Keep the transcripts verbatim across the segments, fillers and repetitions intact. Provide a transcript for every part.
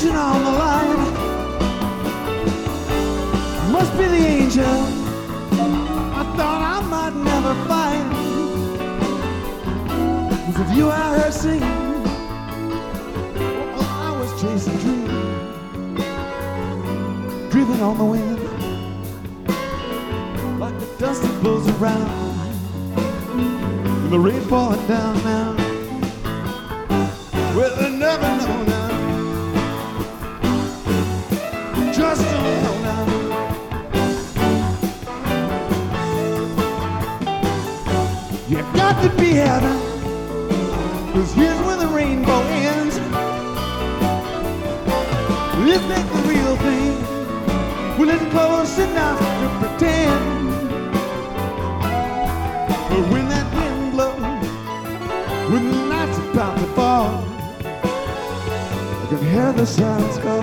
flashing on the line. Must be the angel I thought I might never find. 'Cause of you I heard singing while I was chasing dreams, driven on the wind like the dust that blows around, and the rain falling down now. Well, I never know now, just don't know now. You got to be heaven, 'cause here's where the rainbow ends. Let's make the real thing, well, it's close enough to pretend. But when that wind blows, when the night's about to fall, I can hear the sirens go.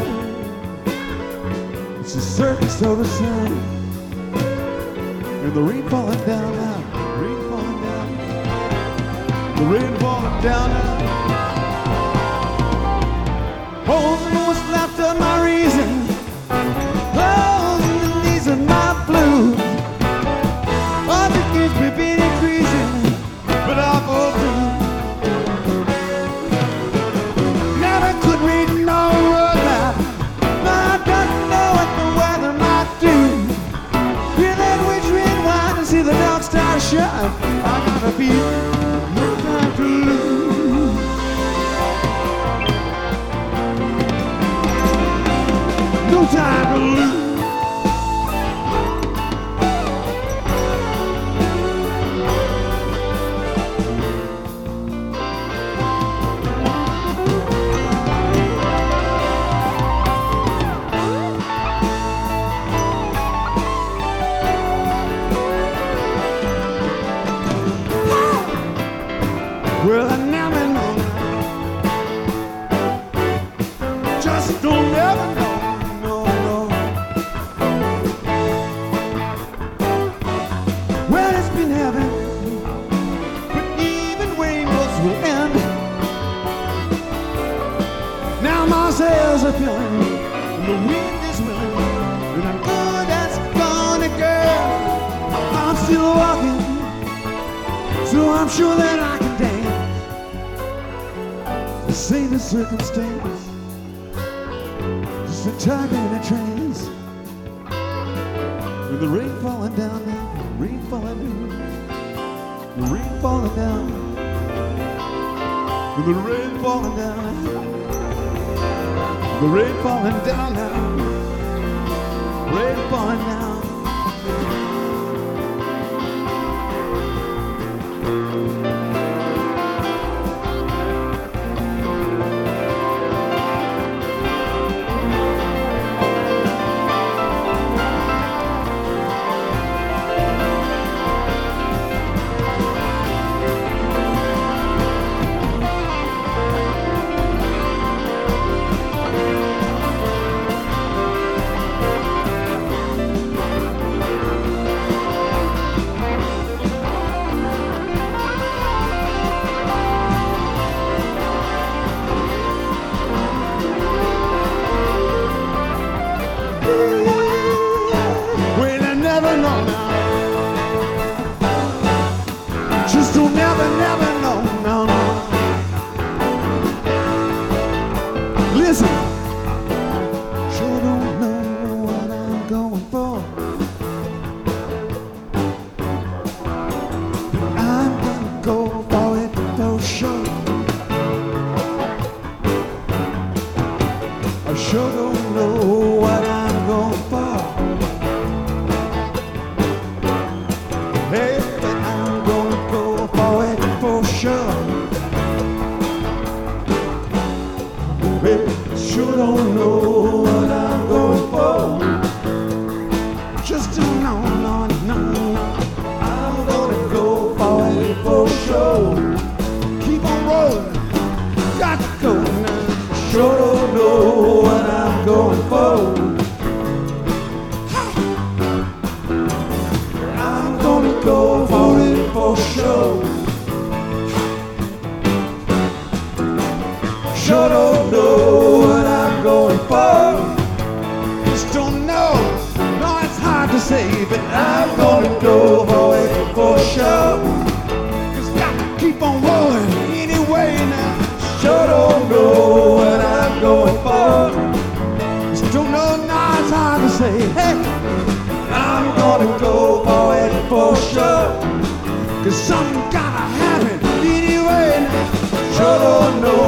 It's a circus of the sun, and the rain falling down now, rain falling down, the rain falling down now. Holding what's left of my reason, holding the knees of my blues. All the kids we've been increasing, but I'll go through. Never could read no road map, I don't know what the weather might do. Hear that witch red wine and see the dark stars shine. I gotta be no time to lose. No time to lose. Well, I never know, just don't ever know, no, no. Well, it's been heaven, but even rainbows will end. Now my sails are filling, and the wind is willing, and I'm good as gonna girl. I'm still walking, so I'm sure that I can dance. Say the circumstance, just a tiger in a trance. With the rain falling down now, rain falling down, the rain falling down, with the rain falling down, the rain falling down now, rain falling down. Well, I never know now, just don't never, never know, no, no. Listen, sure don't know what I'm going for, but I'm gonna go for it for sure. I sure don't know what I'm going for. Hey, but I'm gonna go for it for sure. Hey, sure don't know what I'm going for. Just don't know, no, no, no. I'm gonna go for it for sure. Keep on rolling, got to go now. Sure don't know what I'm going for. I'm gonna go for it for sure. Sure don't know what I'm going go for it for sure. Cause got to keep on rolling anyway now. Sure don't know what I'm going for. Just don't know now, it's hard to say. Hey, I'm gonna go for it for sure. Cause something gotta happen anyway now. Sure don't know